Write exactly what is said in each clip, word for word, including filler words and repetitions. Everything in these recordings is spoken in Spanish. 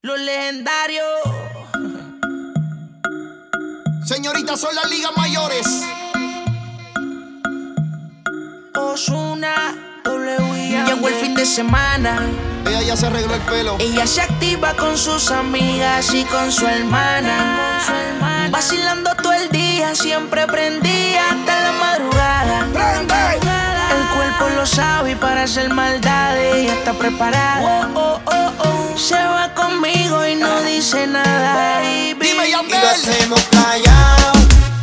Los legendarios. Señoritas, son las ligas mayores. Ozuna, W I A. Llegó el fin de semana. Ella ya se arregló el pelo. Ella se activa con sus amigas y con su hermana. Con su hermana. Vacilando todo el día, siempre prendía hasta la madrugada. ¡Prende! El cuerpo lo sabe y para hacer maldades ella está preparada. Oh, oh, oh, oh. Se va conmigo y no dice nada, baby. Dime, Yandel. Y lo hacemos callao,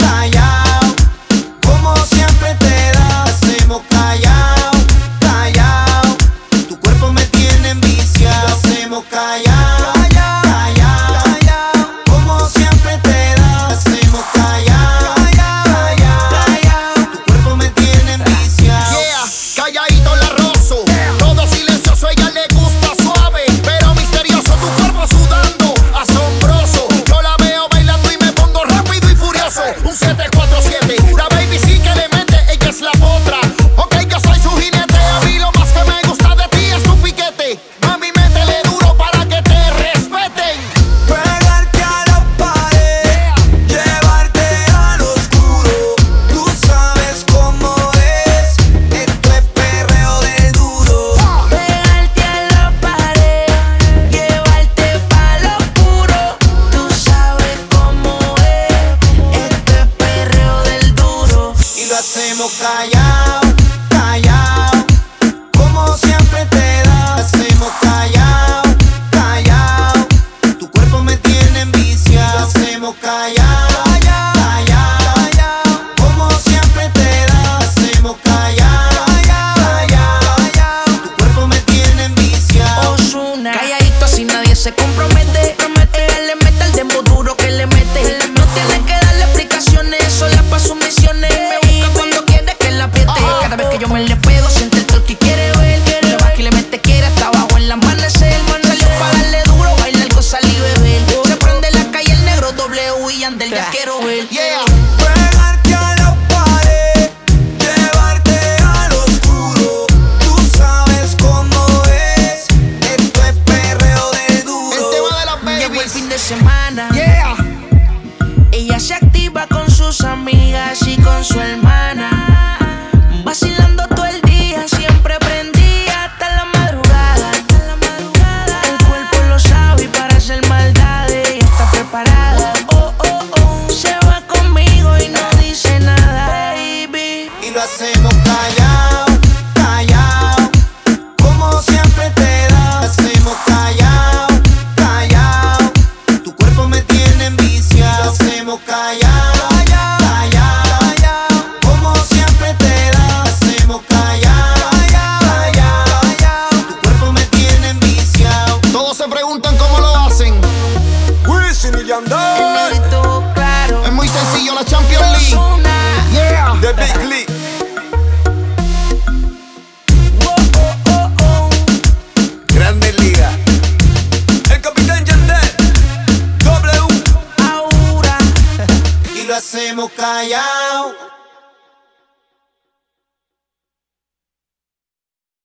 callao, como siempre te da. Hacemos callao, callao, tu cuerpo me tiene enviciado. Lo hacemos callao, callao, callao, como siempre te da. Hacemos callao, callao, callao, tu cuerpo me tiene enviciado. Yeah, calladito la rozo, todo silencioso, ella le gusta suave, pero misterioso, tu cuerpo sudando, asombroso. Yo la veo bailando y me pongo rápido y furioso. Un siete cuatro siete, la baby sí que le mete, ella es la potra. Ok, yo soy su jinete, a mí lo más que me gusta de ti es tu piquete. Mami, métele duro para que te respeten. Pegarte a la pared, llevarte al oscuro. Tú sabes cómo es, esto es perreo de duro. Pegarte a la pared, llevarte pa' lo oscuro. Tú sabes cómo es, esto es perreo del duro. Y lo hacemos callao, callao, como siempre te da. Hacemos callao, callao, tu cuerpo me tiene enviciado. Lo hacemos callao, callao, callao, como siempre te da. Hacemos callao, callao, callao, tu cuerpo me tiene enviciado. Ozuna, calladito así nadie se compromete. Ella le mete el dembow duro que le mete. No tiene que darle explicaciones, sola pa' sus misiones. Me busca cuando quiere que la apriete. Cada vez que yo me le pego, siente el toque y quiere ver. Le baja y le mete, quiere hasta abajo el amanecer. Salió pa' darle duro, bailar, gozar y beber. Se prende la calle el negro, W I A Yandel, ya quiero ver. Yeah. Pegarte a la pared, llevarte al oscuro. Tú sabes cómo es, esto es perreo de El duro. tema de las Llegó el babies. fin de semana. Yeah. Ella se activa con sus amigas y con su hermana. Vacilando todo el día, siempre prendía hasta la madrugada. El cuerpo lo sabe y para hacer maldades ella está preparada. Oh, oh, oh. Se va conmigo y no dice nada, baby. Y lo hacemos callao, callao, como siempre te da. Hacemos callao, callao, tu cuerpo me tiene enviciado. Lo hacemos callao, callao, callao, como siempre te da. Hacemos callao, callao, callao, tu cuerpo me tiene enviciado. Todos se preguntan cómo lo hacen. Wisin y El Yandel, negrito claro. Es muy sencillo, la Champions League. Ozuna. Yeah. The Big League. Oh, oh, oh, oh. Grandes Ligas. El capitán Yandel, W. Ahora. Y lo hacemos callao.